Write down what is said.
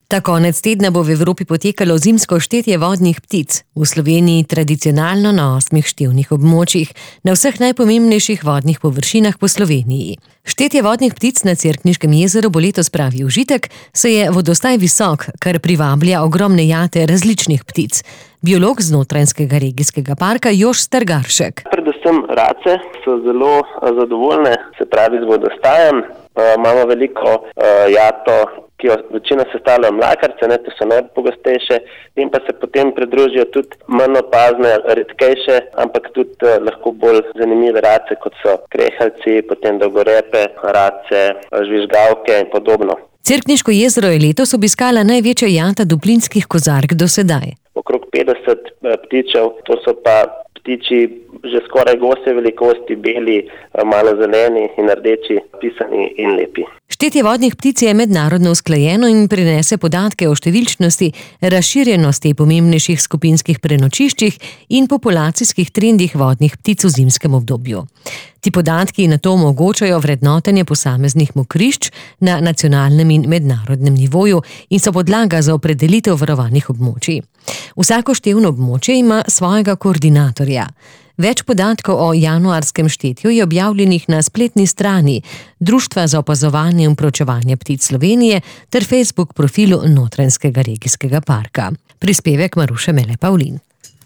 Ta konec tedna bo v Evropi potekalo zimsko štetje vodnih ptic, v Sloveniji tradicionalno na 8 števnih območjih, na vseh najpomembnejših vodnih površinah po Sloveniji. Štetje vodnih ptic na Cerkniškem jezeru bo letos pravi užitek, saj je vodostaj visok, kar privablja ogromne jate različnih ptic. Biolog z Notranjskega regijskega parka Jož Strgaršek. Predvsem race so zelo zadovoljne, se pravi z vodostajem. Imamo veliko jato, ki jo večino sestavljajo mlakarce, to so najpogostejše, in pa se potem pridružijo tudi manj opazne, redkejše, ampak tudi lahko bolj zanimive race, kot so kreheljci, potem dolgorepe, race, žvižgavke in podobno. Cerkniško jezero je letos obiskala največja jata duplinskih kozark do sedaj. Okrog 50 ptičev, to so pa ptiči že skoraj gosje velikosti, beli, malo zeleni in rdeči, pisani in lepi. Štetje vodnih ptic je mednarodno usklajeno in prinese podatke o številčnosti, razširjenosti pomembnejših skupinskih prenočiščih in populacijskih trendih vodnih ptic v zimskem obdobju. Ti podatki nato omogočajo vrednotenje posameznih mokrišč na nacionalnem in mednarodnem nivoju in so podlaga za opredelitev varovanih območij. Vsako števno območje ima svojega koordinatorja. Več podatkov o januarskem štetju je objavljenih na spletni strani Društva za opazovanje in proučevanje ptic Slovenije ter Facebook profilu Notranjskega regijskega parka. Prispevek Maruše Mele Pavlin.